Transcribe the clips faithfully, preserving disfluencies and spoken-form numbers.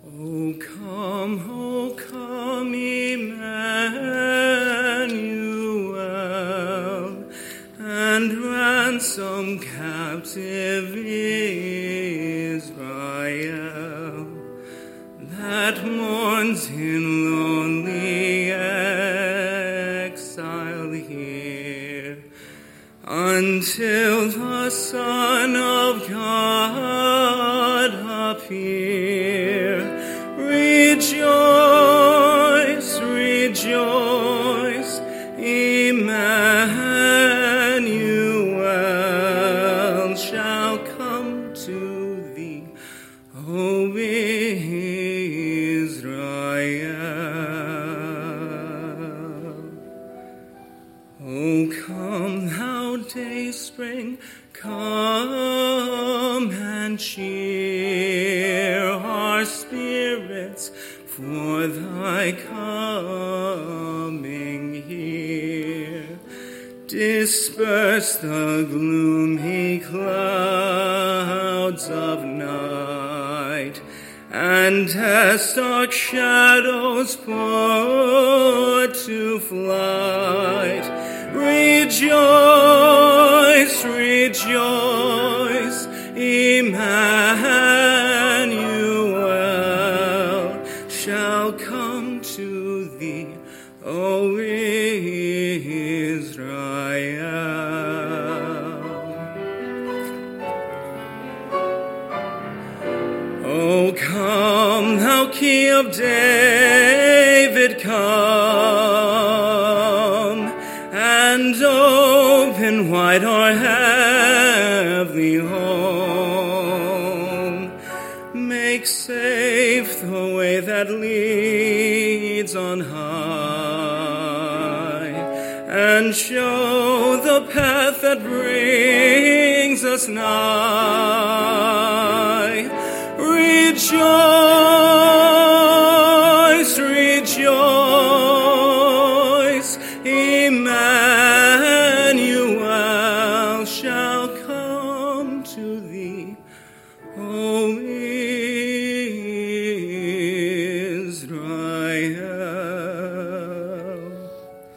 O come, O come, Emmanuel, and ransom captive Israel, that mourns in lonely exile here, until the Son of God appear. Rejoice, rejoice, Emmanuel shall come to thee, O Israel. O come, thou dayspring, come and cheer our spirits for thy coming here. Disperse the gloomy clouds of night, and as dark shadows put to flight. Rejoice, rejoice, Emmanuel shall come to thee, O Israel. O come, thou Key of David, come, and open wide our heavenly home. Make safe the way that leads on high, and show the path that brings us nigh. Rejoice, rejoice, Emmanuel shall come to thee, O Israel.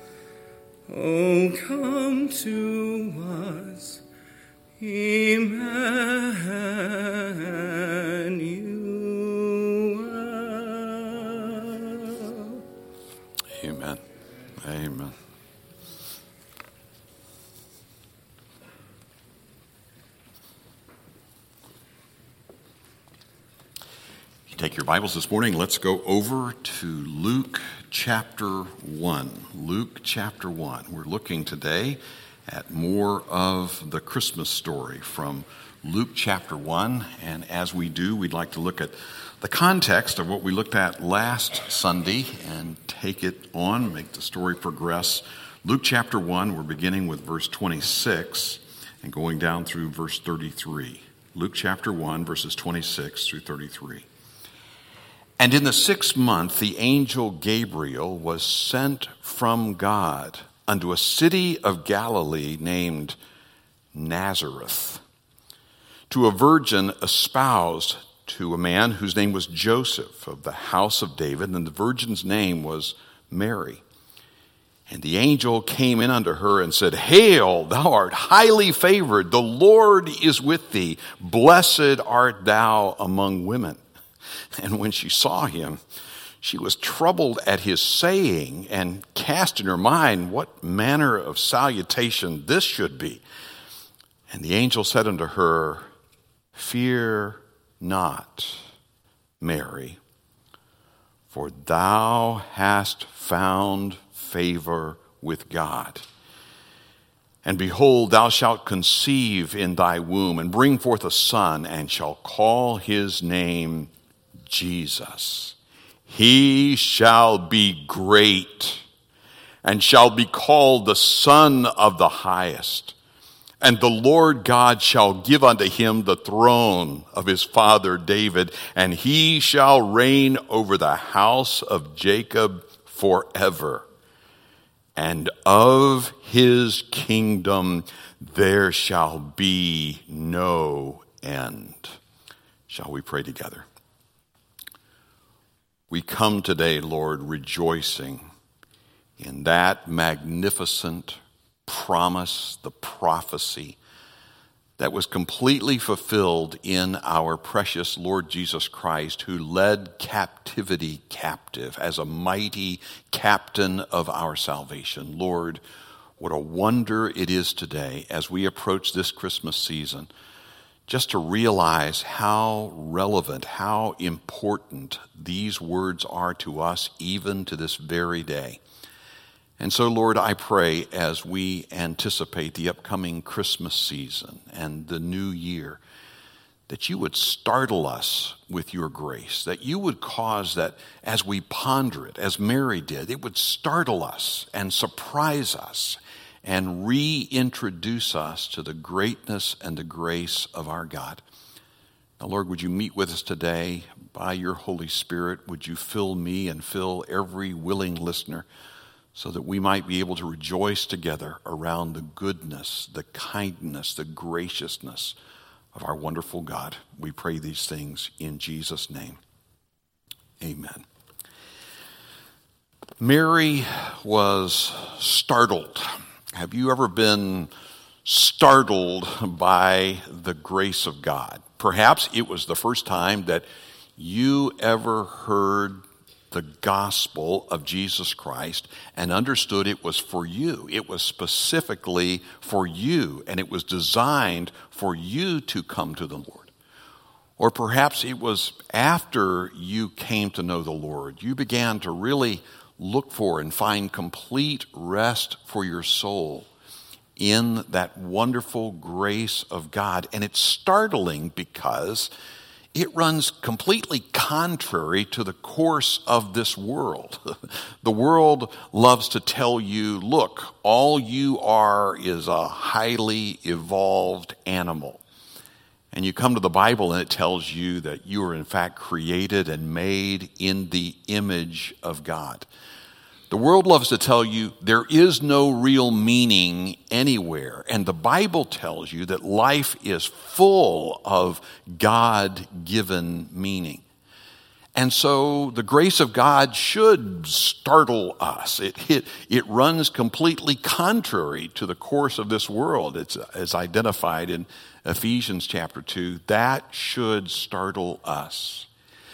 O come to us, Emmanuel. Amen. Amen. You take your Bibles this morning. Let's go over to Luke chapter one. Luke chapter one. We're looking today at more of the Christmas story from Luke chapter one. And as we do, we'd like to look at the context of what we looked at last Sunday and take it on, make the story progress. Luke chapter one, we're beginning with verse twenty-six and going down through verse thirty-three. Luke chapter one, verses twenty-six through thirty-three. And in the sixth month, the angel Gabriel was sent from God unto a city of Galilee named Nazareth, to a virgin espoused to a man whose name was Joseph of the house of David, and the virgin's name was Mary. And the angel came in unto her and said, Hail, thou art highly favored, the Lord is with thee, blessed art thou among women. And when she saw him, she was troubled at his saying, and cast in her mind what manner of salutation this should be. And the angel said unto her, Fear not, Mary, for thou hast found favor with God. And behold, thou shalt conceive in thy womb, and bring forth a son, and shall call his name Jesus. He shall be great, and shall be called the Son of the Highest. And the Lord God shall give unto him the throne of his father David, and he shall reign over the house of Jacob forever. And of his kingdom there shall be no end. Shall we pray together? We come today, Lord, rejoicing in that magnificent promise, the prophecy that was completely fulfilled in our precious Lord Jesus Christ, who led captivity captive as a mighty captain of our salvation. Lord, what a wonder it is today as we approach this Christmas season, just to realize how relevant, how important these words are to us even to this very day. And so, Lord, I pray as we anticipate the upcoming Christmas season and the new year, that you would startle us with your grace, that you would cause that as we ponder it, as Mary did, it would startle us and surprise us and reintroduce us to the greatness and the grace of our God. Now, Lord, would you meet with us today by your Holy Spirit? Would you fill me and fill every willing listener so that we might be able to rejoice together around the goodness, the kindness, the graciousness of our wonderful God. We pray these things in Jesus' name. Amen. Mary was startled. Have you ever been startled by the grace of God? Perhaps it was the first time that you ever heard the gospel of Jesus Christ and understood it was for you. It was specifically for you, and it was designed for you to come to the Lord. Or perhaps it was after you came to know the Lord, you began to really look for and find complete rest for your soul in that wonderful grace of God. And it's startling because it runs completely contrary to the course of this world. The world loves to tell you, look, all you are is a highly evolved animal. And you come to the Bible and it tells you that you are in fact created and made in the image of God. The world loves to tell you there is no real meaning anywhere. And the Bible tells you that life is full of God-given meaning. And so the grace of God should startle us. It, it, it runs completely contrary to the course of this world. It's as identified in Ephesians chapter two. That should startle us.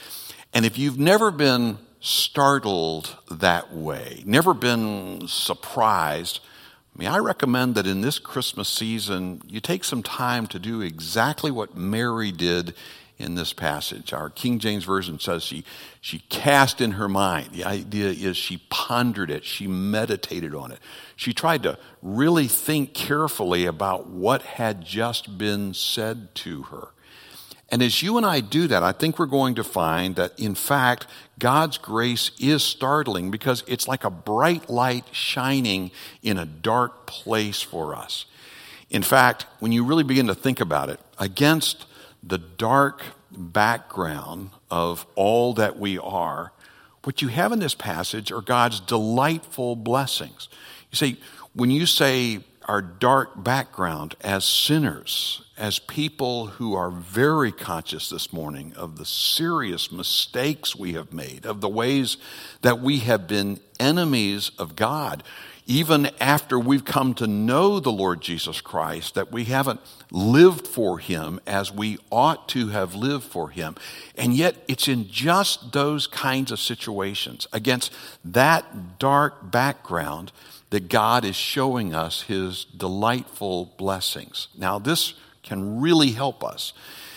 And if you've never been startled that way, never been surprised, may I recommend that in this Christmas season, you take some time to do exactly what Mary did in this passage. Our King James Version says she, she cast in her mind. The idea is she pondered it, she meditated on it. She tried to really think carefully about what had just been said to her. And as you and I do that, I think we're going to find that, in fact, God's grace is startling because it's like a bright light shining in a dark place for us. In fact, when you really begin to think about it, against the dark background of all that we are, what you have in this passage are God's delightful blessings. You see, when you say our dark background as sinners, as people who are very conscious this morning of the serious mistakes we have made, of the ways that we have been enemies of God, even after we've come to know the Lord Jesus Christ, that we haven't lived for him as we ought to have lived for him. And yet it's in just those kinds of situations, against that dark background, that God is showing us his delightful blessings. Now, this can really help us.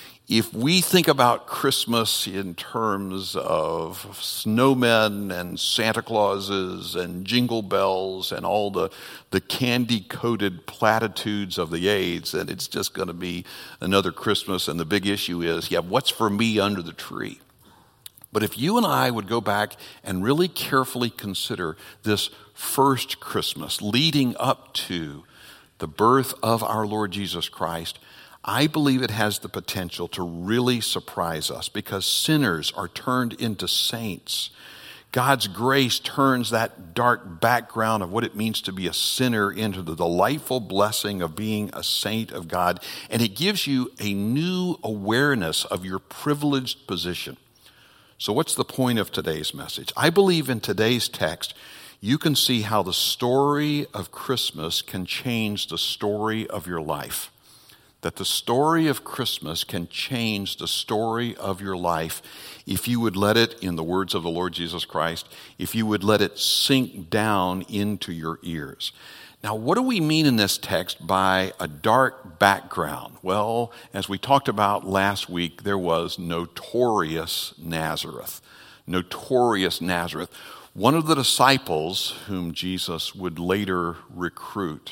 If we think about Christmas in terms of snowmen and Santa Clauses and jingle bells and all the, the candy-coated platitudes of the age, then it's just going to be another Christmas. And the big issue is, yeah, what's for me under the tree? But if you and I would go back and really carefully consider this first Christmas leading up to the birth of our Lord Jesus Christ, I believe it has the potential to really surprise us because sinners are turned into saints. God's grace turns that dark background of what it means to be a sinner into the delightful blessing of being a saint of God, and it gives you a new awareness of your privileged position. So what's the point of today's message? I believe in today's text, you can see how the story of Christmas can change the story of your life. That the story of Christmas can change the story of your life if you would let it, in the words of the Lord Jesus Christ, if you would let it sink down into your ears. Now, what do we mean in this text by a dark background? Well, as we talked about last week, there was notorious Nazareth. Notorious Nazareth. One of the disciples whom Jesus would later recruit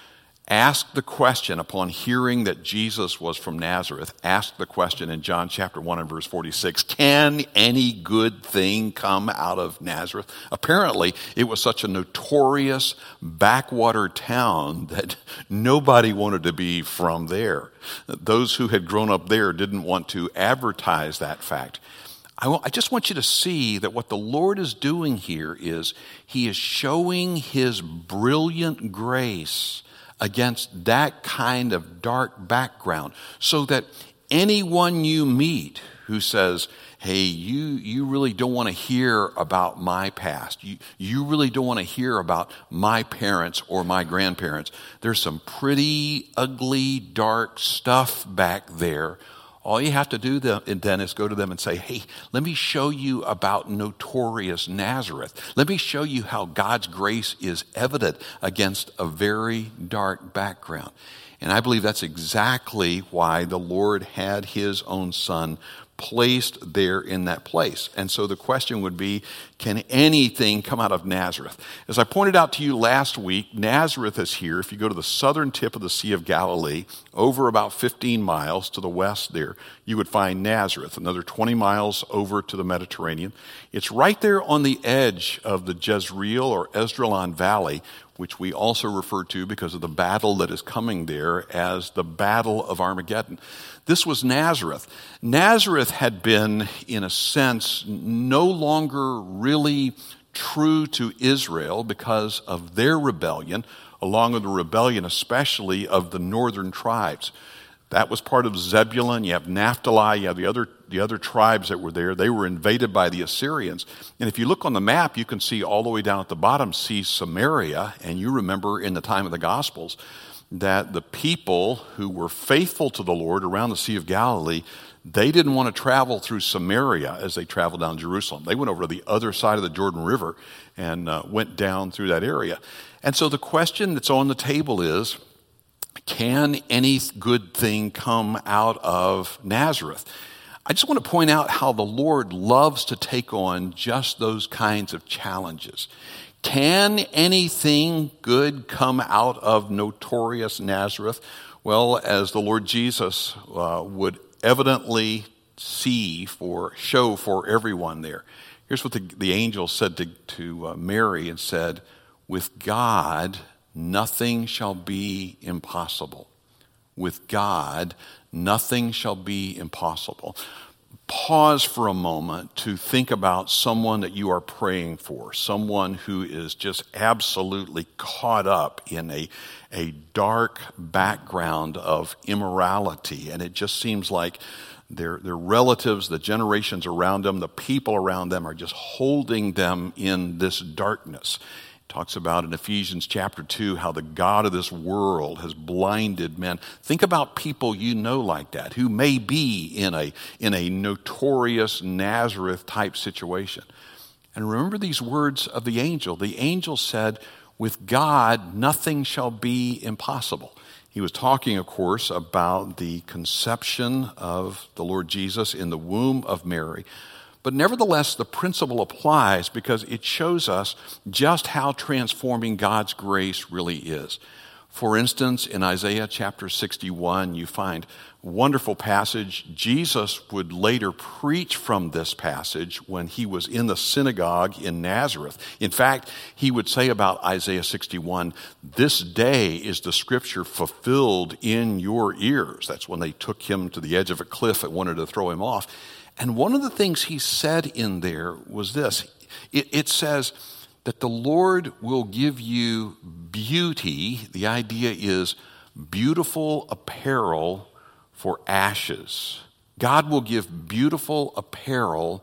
asked the question upon hearing that Jesus was from Nazareth, asked the question in John chapter one and verse forty-six, can any good thing come out of Nazareth? Apparently, it was such a notorious backwater town that nobody wanted to be from there. Those who had grown up there didn't want to advertise that fact. I just want you to see that what the Lord is doing here is he is showing his brilliant grace against that kind of dark background so that anyone you meet who says, hey, you, you really don't want to hear about my past. You, you really don't want to hear about my parents or my grandparents. There's some pretty ugly, dark stuff back there. All you have to do then is go to them and say, hey, let me show you about notorious Nazareth. Let me show you how God's grace is evident against a very dark background. And I believe that's exactly why the Lord had his own son placed there in that place. And so the question would be, can anything come out of Nazareth? As I pointed out to you last week, Nazareth is here. If you go to the southern tip of the Sea of Galilee, over about fifteen miles to the west there, you would find Nazareth, another twenty miles over to the Mediterranean. It's right there on the edge of the Jezreel or Esdraelon Valley, which we also refer to because of the battle that is coming there as the Battle of Armageddon. This was Nazareth. Nazareth had been, in a sense, no longer really true to Israel because of their rebellion, along with the rebellion especially of the northern tribes. That was part of Zebulun. You have Naphtali, you have the other the other tribes that were there. They were invaded by the Assyrians. And if you look on the map, you can see all the way down at the bottom, see Samaria. And you remember in the time of the Gospels that the people who were faithful to the Lord around the Sea of Galilee, they didn't want to travel through Samaria as they traveled down Jerusalem. They went over to the other side of the Jordan River and uh, went down through that area. And so the question that's on the table is, can any good thing come out of Nazareth? I just want to point out how the Lord loves to take on just those kinds of challenges. Can anything good come out of notorious Nazareth? Well, as the Lord Jesus uh, would evidently see for, show for everyone there. Here's what the, the angel said to, to uh, Mary and said, with God, nothing shall be impossible. With God, nothing shall be impossible. Pause for a moment to think about someone that you are praying for, someone who is just absolutely caught up in a, a dark background of immorality. And it just seems like their, their relatives, the generations around them, the people around them are just holding them in this darkness. Talks about in Ephesians chapter two how the God of this world has blinded men. Think about people you know like that, who may be in a, in a notorious Nazareth type situation. And remember these words of the angel. The angel said, with God, nothing shall be impossible. He was talking, of course, about the conception of the Lord Jesus in the womb of Mary. But nevertheless, the principle applies because it shows us just how transforming God's grace really is. For instance, in Isaiah chapter sixty-one, you find a wonderful passage. Jesus would later preach from this passage when he was in the synagogue in Nazareth. In fact, he would say about Isaiah sixty-one, this day is the scripture fulfilled in your ears. That's when they took him to the edge of a cliff and wanted to throw him off. And one of the things he said in there was this. It, it says that the Lord will give you beauty. The idea is beautiful apparel for ashes. God will give beautiful apparel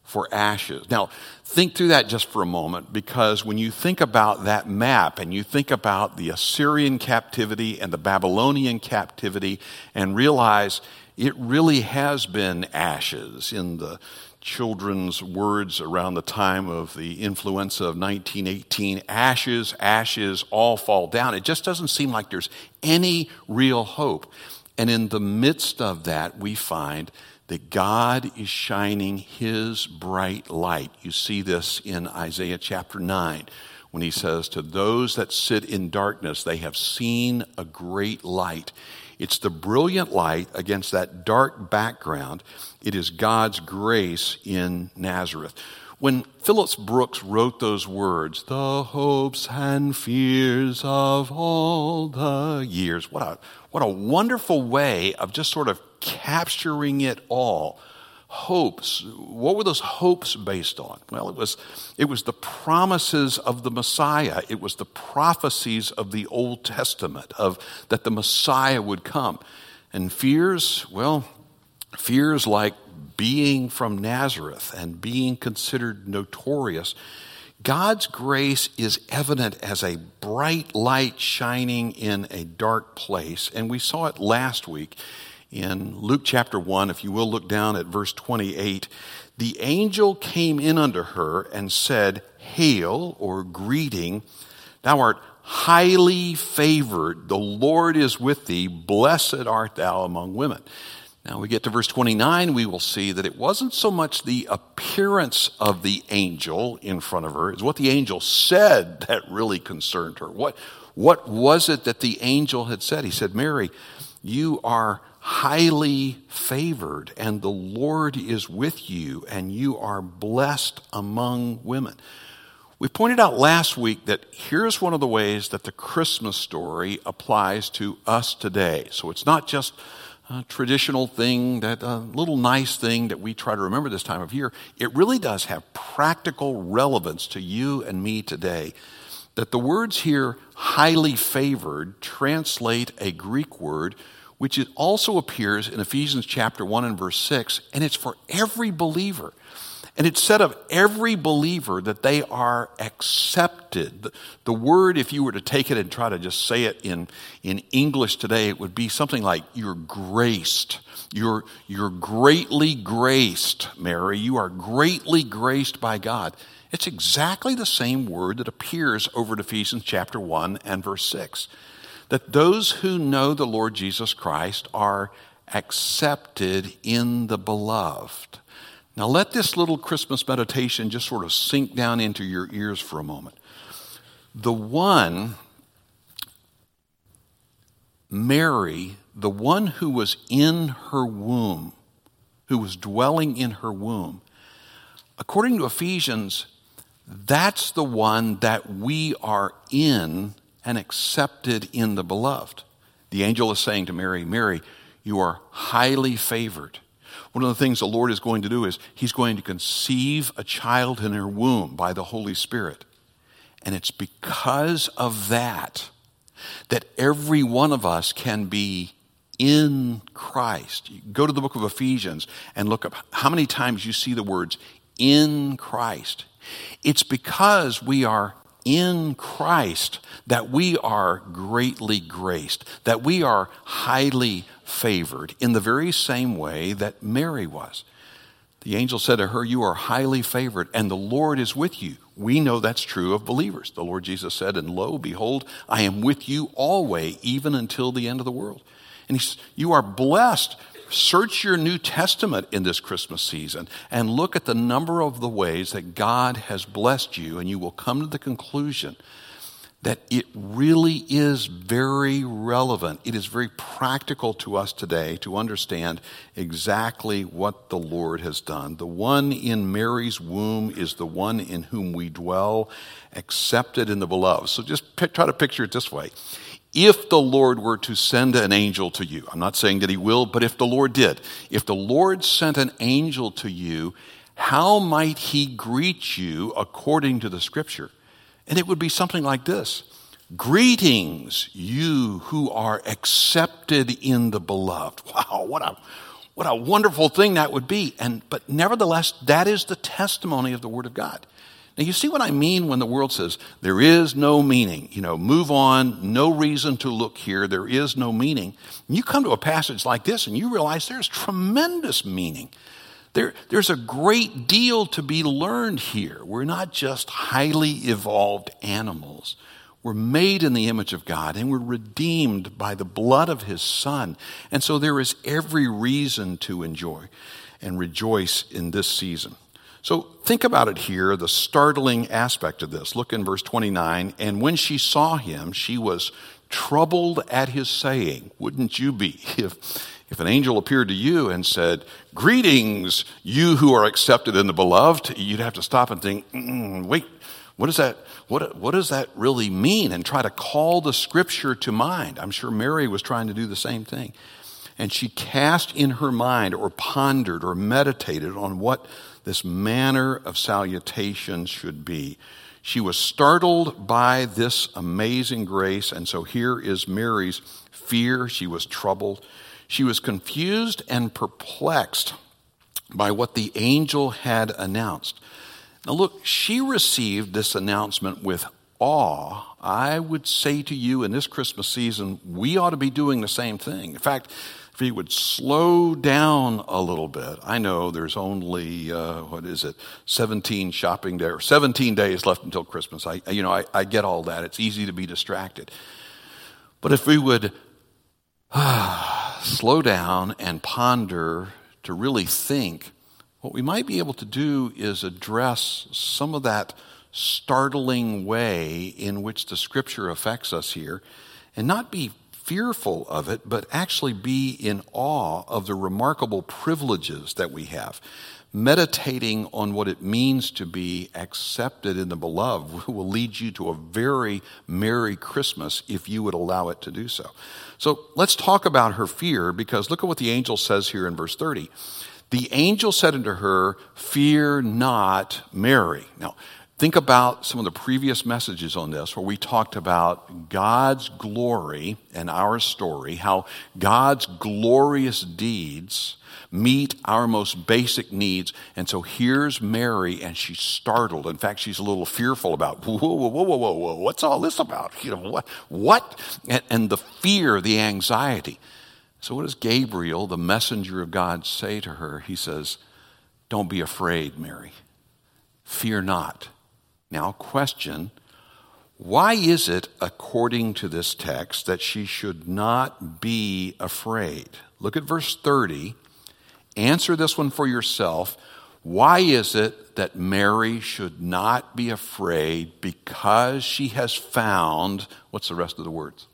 for ashes. Now, think through that just for a moment, because when you think about that map and you think about the Assyrian captivity and the Babylonian captivity and realize it really has been ashes. In the children's words around the time of the influenza of nineteen eighteen, ashes, ashes, all fall down. It just doesn't seem like there's any real hope. And in the midst of that, we find that God is shining his bright light. You see this in Isaiah chapter nine, when he says, to those that sit in darkness, they have seen a great light. It's the brilliant light against that dark background. It is God's grace in Nazareth. When Phillips Brooks wrote those words, the hopes and fears of all the years, what a, what a wonderful way of just sort of capturing it all. Hopes. What were those hopes based on? Well, it was it was the promises of the Messiah. It was the prophecies of the Old Testament of that the Messiah would come. And fears, well, fears like being from Nazareth and being considered notorious. God's grace is evident as a bright light shining in a dark place. And we saw it last week in Luke chapter one. If you will look down at verse twenty-eight. The angel came in unto her and said, Hail, or greeting, thou art highly favored. The Lord is with thee. Blessed art thou among women. Now we get to verse twenty-nine, we will see that it wasn't so much the appearance of the angel in front of her, it's what the angel said that really concerned her. What, what was it that the angel had said? He said, Mary, you are highly favored, and the Lord is with you, and you are blessed among women. We pointed out last week that here's one of the ways that the Christmas story applies to us today. So it's not just a traditional thing, that a little nice thing that we try to remember this time of year. It really does have practical relevance to you and me today. That the words here, highly favored, translate a Greek word which it also appears in Ephesians chapter one and verse six, and it's for every believer. And it's said of every believer that they are accepted. The, the word, if you were to take it and try to just say it in, in English today, it would be something like, you're graced. You're, you're greatly graced, Mary. You are greatly graced by God. It's exactly the same word that appears over at Ephesians chapter one and verse six. That those who know the Lord Jesus Christ are accepted in the beloved. Now let this little Christmas meditation just sort of sink down into your ears for a moment. The one, Mary, the one who was in her womb, who was dwelling in her womb, according to Ephesians, that's the one that we are in and accepted in the beloved. The angel is saying to Mary, Mary, you are highly favored. One of the things the Lord is going to do is he's going to conceive a child in her womb by the Holy Spirit. And it's because of that that every one of us can be in Christ. You go to the book of Ephesians and look up how many times you see the words in Christ. It's because we are in Christ that we are greatly graced, that we are highly favored in the very same way that Mary was. The angel said to her, you are highly favored, and the Lord is with you. We know that's true of believers. The Lord Jesus said, and lo, behold, I am with you always, even until the end of the world. And he, you are blessed. Search your New Testament in this Christmas season and look at the number of the ways that God has blessed you, and you will come to the conclusion that it really is very relevant. It is very practical to us today to understand exactly what the Lord has done. The one in Mary's womb is the one in whom we dwell, accepted in the beloved. So just p- try to picture it this way. If the Lord were to send an angel to you, I'm not saying that he will, but if the Lord did, if the Lord sent an angel to you, how might he greet you according to the scripture? And it would be something like this. Greetings, you who are accepted in the beloved. Wow, what a, What a wonderful thing that would be. And but nevertheless, that is the testimony of the Word of God. Now, you see what I mean when the world says, there is no meaning, you know, move on, no reason to look here, there is no meaning. And you come to a passage like this and you realize there's tremendous meaning. There, there's a great deal to be learned here. We're not just highly evolved animals. We're made in the image of God and we're redeemed by the blood of His Son. And so there is every reason to enjoy and rejoice in this season. So think about it here, the startling aspect of this. Look in verse twenty-nine. And when she saw him, she was troubled at his saying. Wouldn't you be if, if an angel appeared to you and said, greetings, you who are accepted in the beloved? You'd have to stop and think, mm, wait, what is that? What, what does that really mean? And try to call the scripture to mind. I'm sure Mary was trying to do the same thing. And she cast in her mind or pondered or meditated on what this manner of salutation should be. She was startled by this amazing grace, and so here is Mary's fear. She was troubled. She was confused and perplexed by what the angel had announced. Now look, she received this announcement with awe. I would say to you in this Christmas season, we ought to be doing the same thing. In fact, if he would slow down a little bit. I know there's only, uh, what is it, seventeen shopping days, or seventeen days left until Christmas. I, you know, I, I get all that. It's easy to be distracted. But if we would ah, slow down and ponder to really think, what we might be able to do is address some of that startling way in which the Scripture affects us here and not be fearful of it, but actually be in awe of the remarkable privileges that we have. Meditating on what it means to be accepted in the beloved will lead you to a very Merry Christmas if you would allow it to do so. So let's talk about her fear, because look at what the angel says here in verse thirty. The angel said unto her, fear not, Mary. Now, think about some of the previous messages on this where we talked about God's glory and our story, how God's glorious deeds meet our most basic needs. And so here's Mary, and she's startled. In fact, she's a little fearful about, whoa, whoa, whoa, whoa, whoa, whoa, what's all this about? You know, what? What? And, and the fear, the anxiety. So what does Gabriel, the messenger of God, say to her? He says, don't be afraid, Mary. Fear not. Now, question, why is it, according to this text, that she should not be afraid? Look at verse thirty. Answer this one for yourself. Why is it that Mary should not be afraid? Because she has found, what's the rest of the words?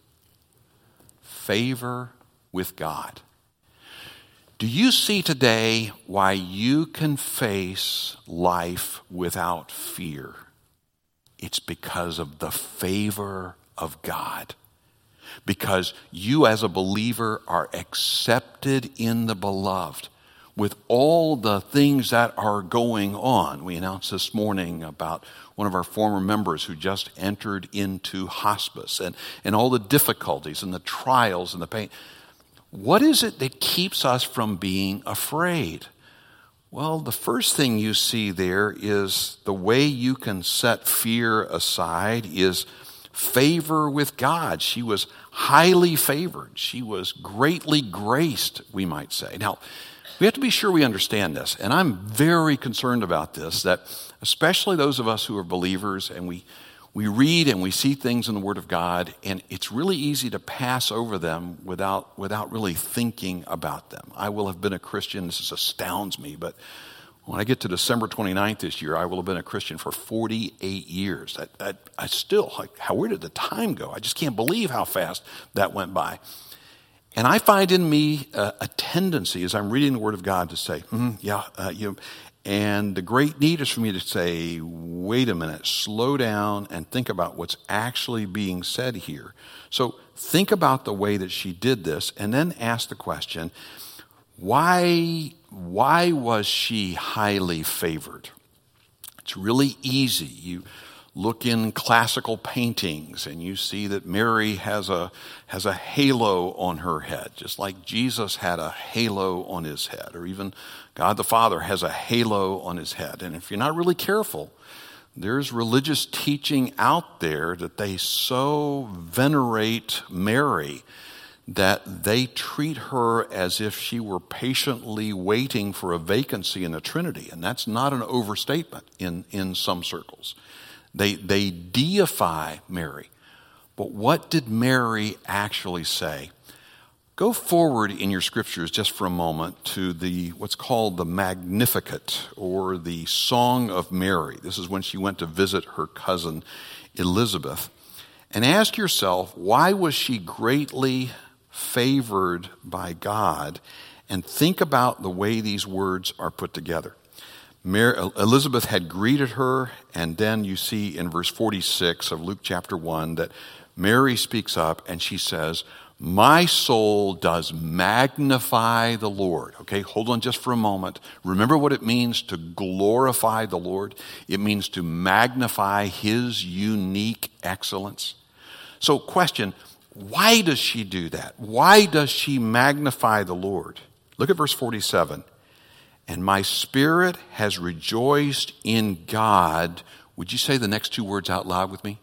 Favor with God. Do you see today why you can face life without fear? It's because of the favor of God. Because you as a believer are accepted in the beloved with all the things that are going on. We announced this morning about one of our former members who just entered into hospice and, and all the difficulties and the trials and the pain. What is it that keeps us from being afraid? Well, the first thing you see there is the way you can set fear aside is favor with God. She was highly favored. She was greatly graced, we might say. Now, we have to be sure we understand this, and I'm very concerned about this, that especially those of us who are believers and we We read and we see things in the Word of God, and it's really easy to pass over them without without really thinking about them. I will have been a Christian, this astounds me, but when I get to December twenty-ninth this year, I will have been a Christian for forty-eight years. I, I, I still, like, how, where did the time go? I just can't believe how fast that went by. And I find in me a, a tendency as I'm reading the Word of God to say, mm, yeah, uh, you know, and the great need is for me to say, wait a minute, slow down and think about what's actually being said here. So think about the way that she did this and then ask the question, why, why was she highly favored? It's really easy. You look in classical paintings and you see that Mary has a has a halo on her head, just like Jesus had a halo on his head, or even God the Father has a halo on his head. And if you're not really careful, there's religious teaching out there that they so venerate Mary that they treat her as if she were patiently waiting for a vacancy in the Trinity. And that's not an overstatement in, in some circles. They, they deify Mary. But what did Mary actually say? Go forward in your scriptures just for a moment to the what's called the Magnificat, or the Song of Mary. This is when she went to visit her cousin Elizabeth. And ask yourself, why was she greatly favored by God? And think about the way these words are put together. Mary, Elizabeth had greeted her, and then you see in verse forty-six of Luke chapter one that Mary speaks up and she says, "My soul does magnify the Lord." Okay, hold on just for a moment. Remember what it means to glorify the Lord? It means to magnify his unique excellence. So question, why does she do that? Why does she magnify the Lord? Look at verse forty-seven. "And my spirit has rejoiced in God." Would you say the next two words out loud with me?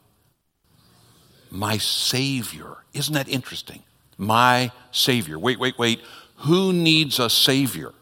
My Savior. Isn't that interesting? My Savior. Wait, wait, wait. Who needs a Savior?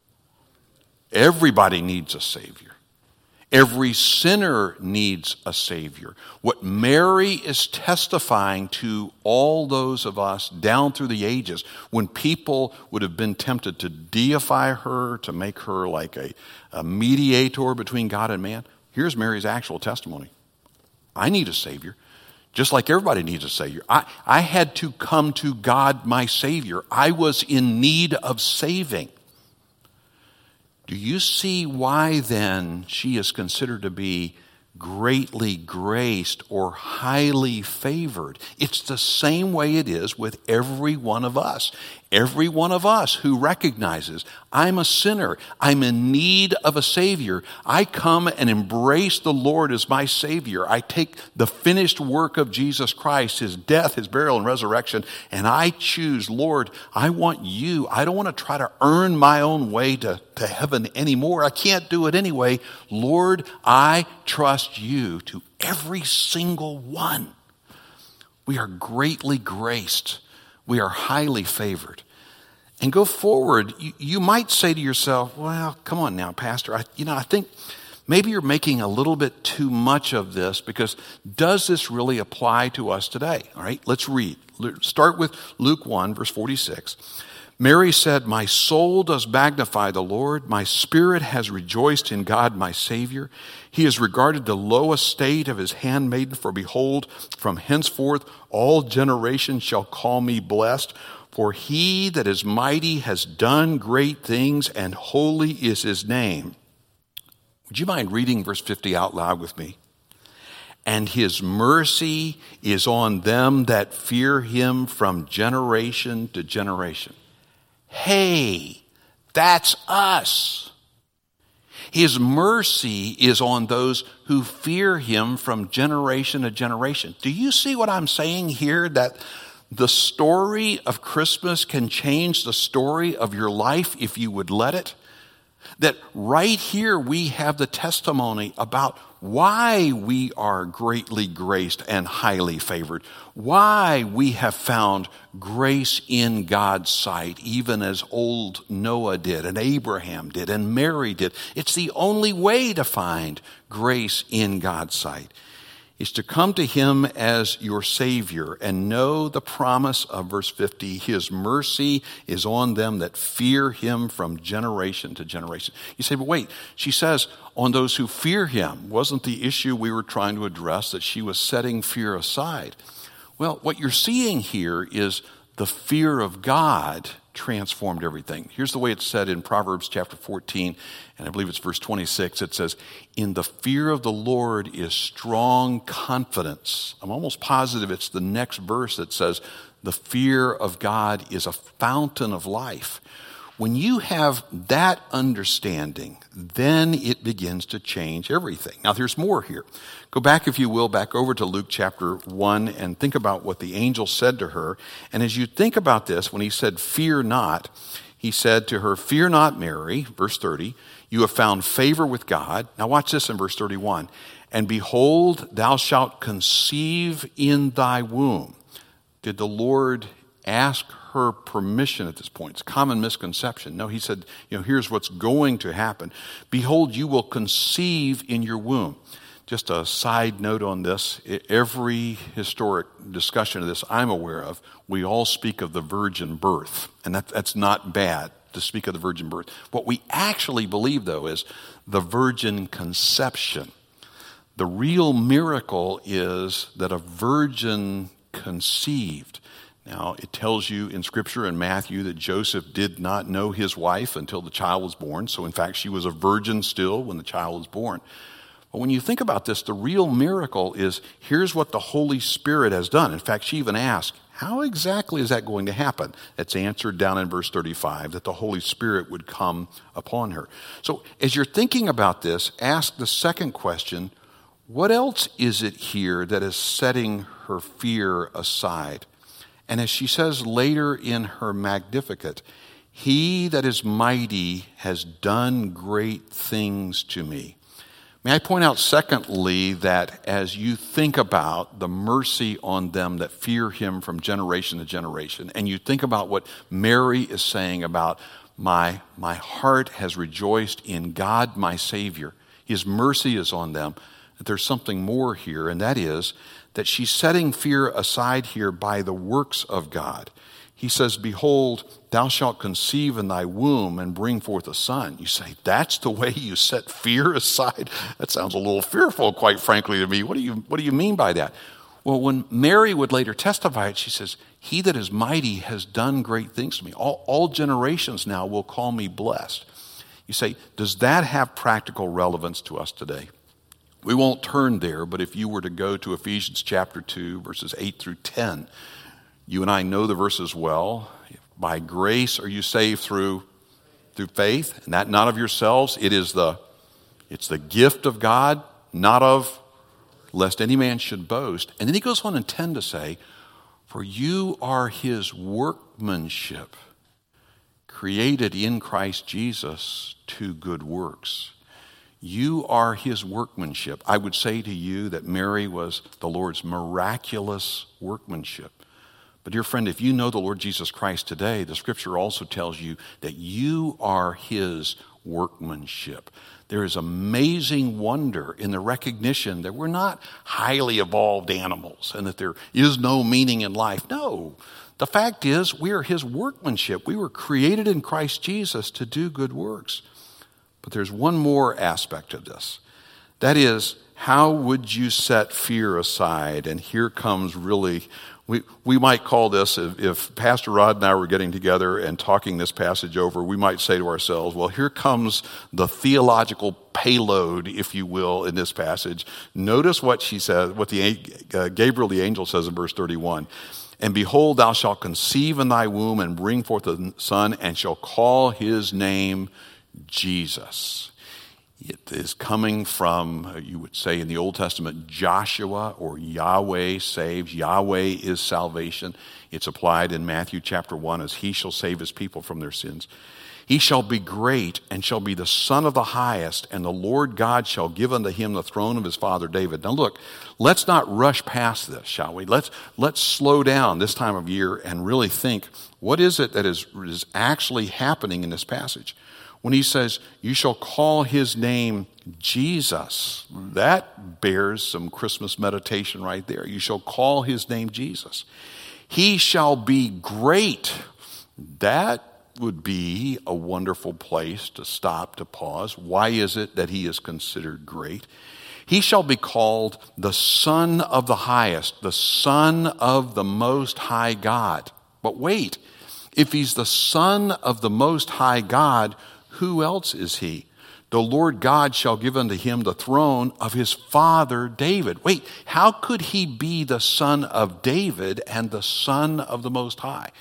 Everybody needs a Savior. Every sinner needs a Savior. What Mary is testifying to all those of us down through the ages, when people would have been tempted to deify her, to make her like a, a mediator between God and man, here's Mary's actual testimony. I need a Savior. Just like everybody needs a Savior. I, I had to come to God, my Savior. I was in need of saving. Do you see why then she is considered to be greatly graced or highly favored? It's the same way it is with every one of us. Every one of us who recognizes, I'm a sinner, I'm in need of a Savior. I come and embrace the Lord as my Savior. I take the finished work of Jesus Christ, his death, his burial, and resurrection, and I choose, Lord, I want you. I don't want to try to earn my own way to, to heaven anymore. I can't do it anyway. Lord, I trust you. To every single one, we are greatly graced. We are highly favored. And go forward, you, you might say to yourself, well, come on now, Pastor. I, you know, I think maybe you're making a little bit too much of this, because does this really apply to us today? All right, let's read. Start with Luke one, verse forty-six. Mary said, "My soul does magnify the Lord. My spirit has rejoiced in God, my Savior. He has regarded the low estate of his handmaiden, for behold, from henceforth all generations shall call me blessed. For he that is mighty has done great things, and holy is his name." Would you mind reading verse fifty out loud with me? "And his mercy is on them that fear him from generation to generation." Hey, that's us. His mercy is on those who fear him from generation to generation. Do you see what I'm saying here? That the story of Christmas can change the story of your life if you would let it. That right here we have the testimony about why we are greatly graced and highly favored, why we have found grace in God's sight, even as old Noah did, and Abraham did, and Mary did. It's the only way to find grace in God's sight, is to come to him as your Savior and know the promise of verse fifty. His mercy is on them that fear him from generation to generation. You say, but wait, she says on those who fear him. Wasn't the issue we were trying to address that she was setting fear aside? Well, what you're seeing here is the fear of God transformed everything. Here's the way it's said in Proverbs chapter fourteen, and I believe it's verse twenty-six. It says, "In the fear of the Lord is strong confidence." I'm almost positive it's the next verse that says, "The fear of God is a fountain of life." When you have that understanding, then it begins to change everything. Now, there's more here. Go back, if you will, back over to Luke chapter one and think about what the angel said to her. And as you think about this, when he said, fear not, he said to her, fear not, Mary, verse thirty, you have found favor with God. Now watch this in verse thirty-one. And behold, thou shalt conceive in thy womb. Did the Lord ask her permission at this point? It's a common misconception. No, he said, you know, here's what's going to happen. Behold, you will conceive in your womb. Just a side note on this, every historic discussion of this I'm aware of, we all speak of the virgin birth, and that, that's not bad to speak of the virgin birth. What we actually believe, though, is the virgin conception. The real miracle is that a virgin conceived. Now, it tells you in Scripture in Matthew that Joseph did not know his wife until the child was born. So, in fact, she was a virgin still when the child was born. But when you think about this, the real miracle is here's what the Holy Spirit has done. In fact, she even asked, how exactly is that going to happen? It's answered down in verse thirty-five, that the Holy Spirit would come upon her. So, as you're thinking about this, ask the second question, what else is it here that is setting her fear aside? And as she says later in her Magnificat, he that is mighty has done great things to me. May I point out, secondly, that as you think about the mercy on them that fear him from generation to generation, and you think about what Mary is saying about my, my heart has rejoiced in God, my Savior. His mercy is on them. That there's something more here, and that is that she's setting fear aside here by the works of God. He says, behold, thou shalt conceive in thy womb and bring forth a son. You say, that's the way you set fear aside? That sounds a little fearful, quite frankly, to me. What do you, what do you mean by that? Well, when Mary would later testify it, she says, he that is mighty has done great things to me. All, all generations now will call me blessed. You say, does that have practical relevance to us today? We won't turn there, but if you were to go to Ephesians chapter two, verses eight through ten, you and I know the verses well. By grace are you saved through through faith, and that not of yourselves. It is the it's the gift of God, not of lest any man should boast. And then he goes on in ten to say, for you are his workmanship, created in Christ Jesus to good works. You are his workmanship. I would say to you that Mary was the Lord's miraculous workmanship. But dear friend, if you know the Lord Jesus Christ today, the Scripture also tells you that you are his workmanship. There is amazing wonder in the recognition that we're not highly evolved animals and that there is no meaning in life. No, the fact is we are his workmanship. We were created in Christ Jesus to do good works. But there's one more aspect of this. That is, how would you set fear aside? And here comes really, we, we might call this, if, if Pastor Rod and I were getting together and talking this passage over, we might say to ourselves, well, here comes the theological payload, if you will, in this passage. Notice what she says, what the uh, Gabriel the angel says in verse thirty-one. And behold, thou shalt conceive in thy womb and bring forth a son, and shall call his name Jesus. It is coming from, you would say in the Old Testament, Joshua, or Yahweh saves. Yahweh is salvation. It's applied in Matthew chapter one as he shall save his people from their sins. He shall be great and shall be the Son of the Highest, and the Lord God shall give unto him the throne of his father David. Now look, let's not rush past this, shall we? Let's, let's slow down this time of year and really think, what is it that is, is actually happening in this passage? When he says, you shall call his name Jesus, that bears some Christmas meditation right there. You shall call his name Jesus. He shall be great. That would be a wonderful place to stop, to pause. Why is it that he is considered great? He shall be called the Son of the Highest, the Son of the Most High God. But wait, if he's the Son of the Most High God, who else is he? The Lord God shall give unto him the throne of his father David. Wait, how could he be the son of David and the son of the Most High?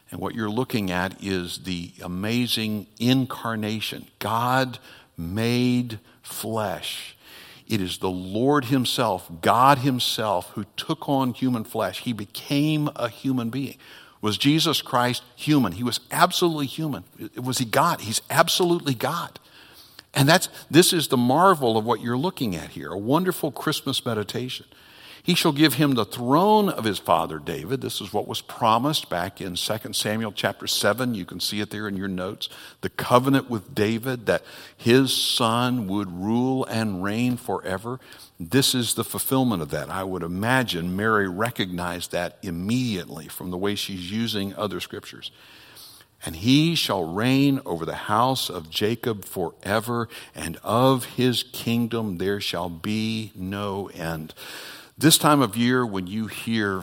And what you're looking at is the amazing incarnation. God made flesh. It is the Lord himself, God himself, who took on human flesh. He became a human being. Was Jesus Christ human? He was absolutely human. Was he God? He's absolutely God. And that's this is the marvel of what you're looking at here, a wonderful Christmas meditation. He shall give him the throne of his father David. This is what was promised back in Second Samuel chapter seven. You can see it there in your notes. The covenant with David that his son would rule and reign forever. This is the fulfillment of that. I would imagine Mary recognized that immediately from the way she's using other scriptures. And he shall reign over the house of Jacob forever, and of his kingdom there shall be no end. This time of year, when you hear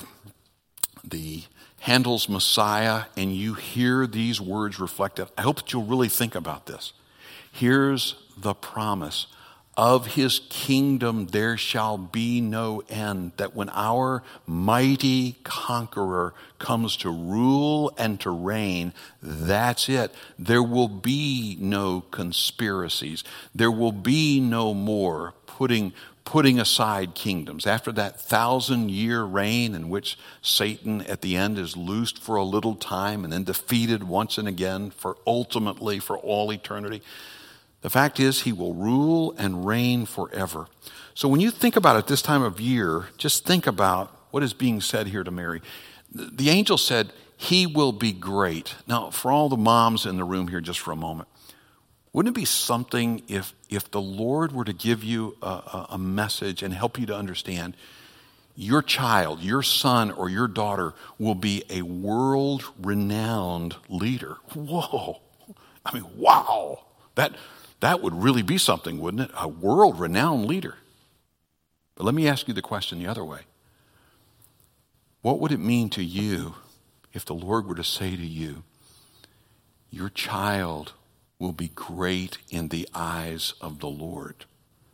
the Handel's Messiah and you hear these words reflected, I hope that you'll really think about this. Here's the promise. Of his kingdom there shall be no end. That when our mighty conqueror comes to rule and to reign, that's it. There will be no conspiracies. There will be no more putting putting aside kingdoms. After that thousand-year reign in which Satan at the end is loosed for a little time and then defeated once and again for ultimately for all eternity, the fact is he will rule and reign forever. So when you think about it this time of year, just think about what is being said here to Mary. The angel said, he will be great. Now, for all the moms in the room here just for a moment, wouldn't it be something if if the Lord were to give you a, a, a message and help you to understand your child, your son or your daughter will be a world-renowned leader? Whoa. I mean, wow. That, that would really be something, wouldn't it? A world-renowned leader. But let me ask you the question the other way. What would it mean to you if the Lord were to say to you, your child will be great in the eyes of the Lord?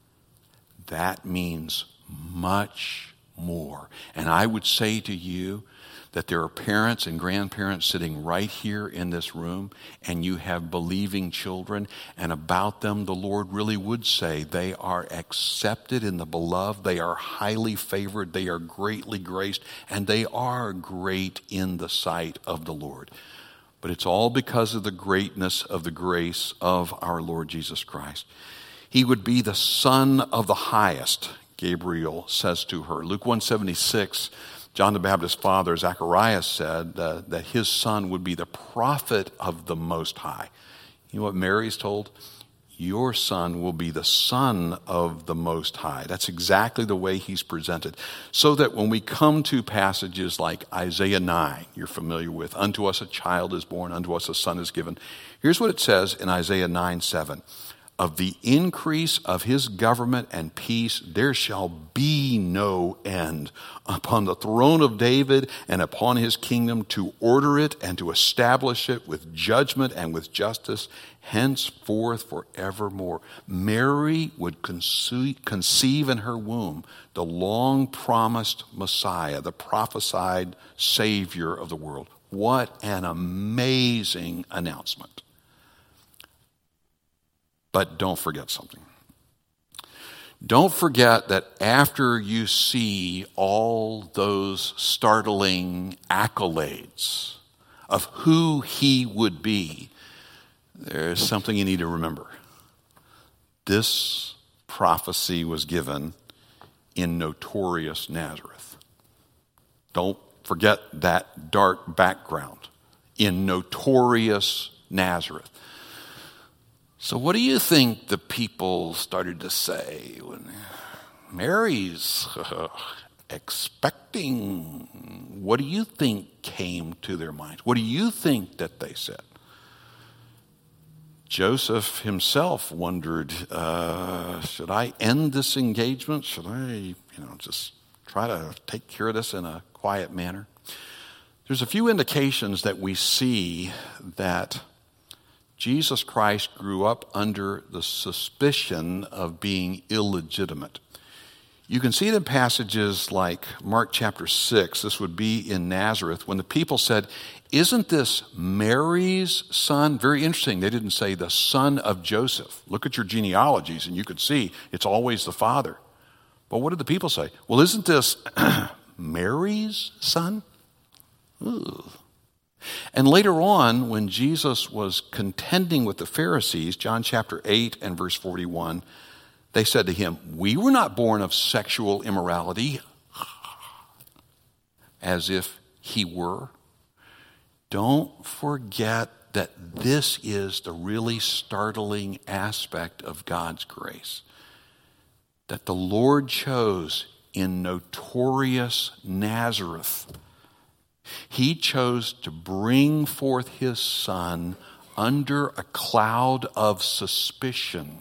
That means much more. And I would say to you that there are parents and grandparents sitting right here in this room, and you have believing children, and about them the Lord really would say they are accepted in the beloved, they are highly favored, they are greatly graced, and they are great in the sight of the Lord. But it's all because of the greatness of the grace of our Lord Jesus Christ. He would be the Son of the highest, Gabriel says to her. Luke one seventy-six, John the Baptist's father, Zacharias, said uh, that his son would be the prophet of the Most High. You know what Mary's told? Your son will be the Son of the Most High. That's exactly the way he's presented. So that when we come to passages like Isaiah nine, you're familiar with, unto us a child is born, unto us a son is given. Here's what it says in Isaiah nine seven. Of the increase of his government and peace, there shall be no end upon the throne of David and upon his kingdom, to order it and to establish it with judgment and with justice, henceforth forevermore. Mary would conceive, conceive in her womb the long-promised Messiah, the prophesied Savior of the world. What an amazing announcement. But don't forget something. Don't forget that after you see all those startling accolades of who he would be, there's something you need to remember. This prophecy was given in notorious Nazareth. Don't forget that dark background. In notorious Nazareth. So what do you think the people started to say when Mary's uh, expecting? What do you think came to their minds? What do you think that they said? Joseph himself wondered, uh, should I end this engagement? Should I, you know, just try to take care of this in a quiet manner? There's a few indications that we see that Jesus Christ grew up under the suspicion of being illegitimate. You can see it in passages like Mark chapter six. This would be in Nazareth when the people said, isn't this Mary's son? Very interesting. They didn't say the son of Joseph. Look at your genealogies and you could see it's always the father. But what did the people say? Well, isn't this Mary's son? Ooh. And later on, when Jesus was contending with the Pharisees, John chapter eight and verse forty-one, they said to him, we were not born of sexual immorality, as if he were. Don't forget that this is the really startling aspect of God's grace. That the Lord chose in notorious Nazareth, he chose to bring forth his son under a cloud of suspicion.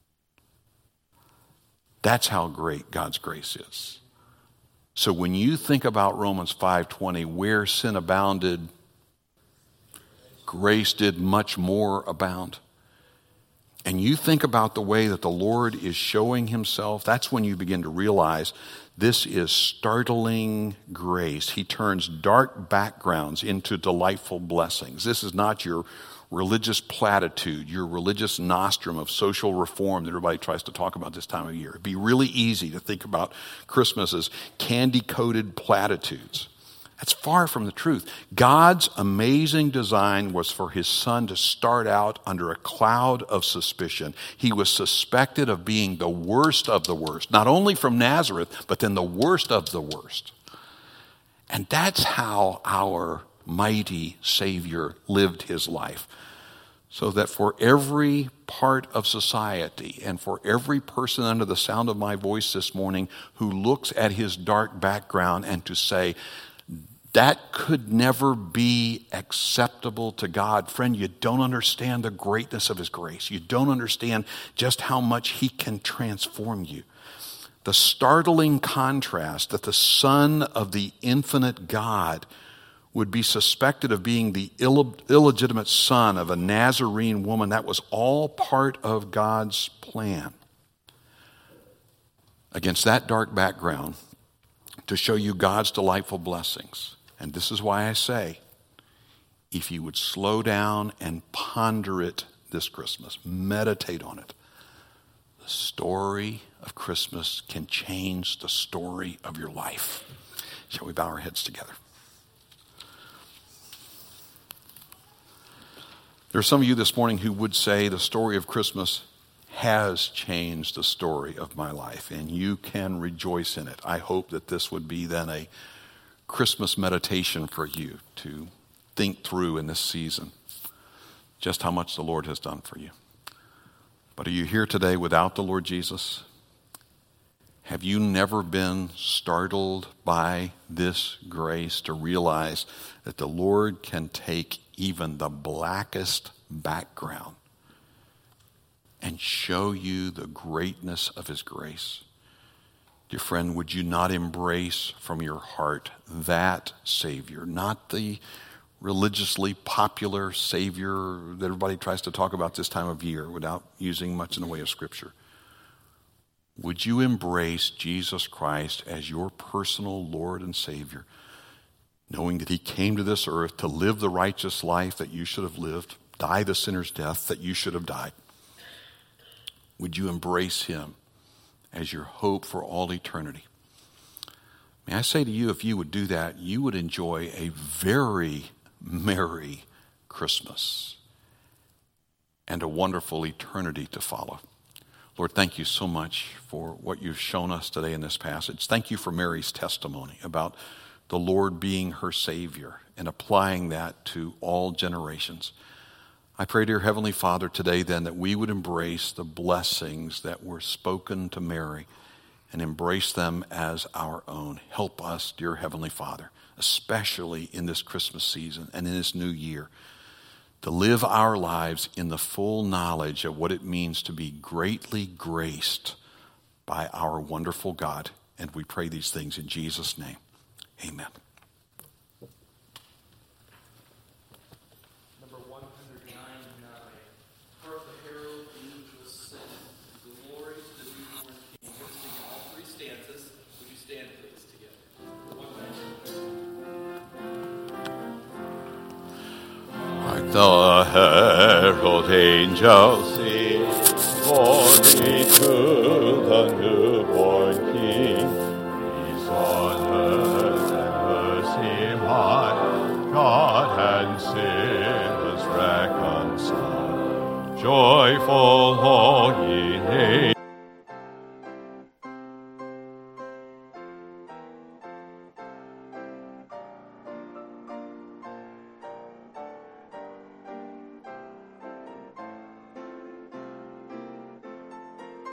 That's how great God's grace is. So when you think about Romans five twenty, where sin abounded, grace did much more abound. And you think about the way that the Lord is showing himself, that's when you begin to realize this is startling grace. He turns dark backgrounds into delightful blessings. This is not your religious platitude, your religious nostrum of social reform that everybody tries to talk about this time of year. It'd be really easy to think about Christmas as candy-coated platitudes. That's far from the truth. God's amazing design was for his son to start out under a cloud of suspicion. He was suspected of being the worst of the worst, not only from Nazareth, but then the worst of the worst. And that's how our mighty Savior lived his life. So that for every part of society and for every person under the sound of my voice this morning who looks at his dark background and to say, that could never be acceptable to God. Friend, you don't understand the greatness of his grace. You don't understand just how much he can transform you. The startling contrast that the Son of the infinite God would be suspected of being the Ill- illegitimate son of a Nazarene woman, that was all part of God's plan. Against that dark background, to show you God's delightful blessings. And this is why I say, if you would slow down and ponder it this Christmas, meditate on it, the story of Christmas can change the story of your life. Shall we bow our heads together? There are some of you this morning who would say the story of Christmas has changed the story of my life, and you can rejoice in it. I hope that this would be then a Christmas meditation for you to think through in this season just how much the Lord has done for you. But are you here today without the Lord Jesus? Have you never been startled by this grace to realize that the Lord can take even the blackest background and show you the greatness of his grace? Dear friend, would you not embrace from your heart that Savior, not the religiously popular Savior that everybody tries to talk about this time of year without using much in the way of Scripture? Would you embrace Jesus Christ as your personal Lord and Savior, knowing that he came to this earth to live the righteous life that you should have lived, die the sinner's death that you should have died? Would you embrace him as your hope for all eternity? May I say to you, if you would do that, you would enjoy a very merry Christmas and a wonderful eternity to follow. Lord, thank you so much for what you've shown us today in this passage. Thank you for Mary's testimony about the Lord being her Savior and applying that to all generations. I pray, dear Heavenly Father, today then that we would embrace the blessings that were spoken to Mary and embrace them as our own. Help us, dear Heavenly Father, especially in this Christmas season and in this new year, to live our lives in the full knowledge of what it means to be greatly graced by our wonderful God. And we pray these things in Jesus' name. Amen. Number one ninety-nine. Hark the herald angels sing, glory to the newborn King. We're singing all three stanzas. stand for this together. Hark the herald angels sing, glory to the newborn King. Peace on earth and mercy mild, God and sinners reconciled. Joyful all ye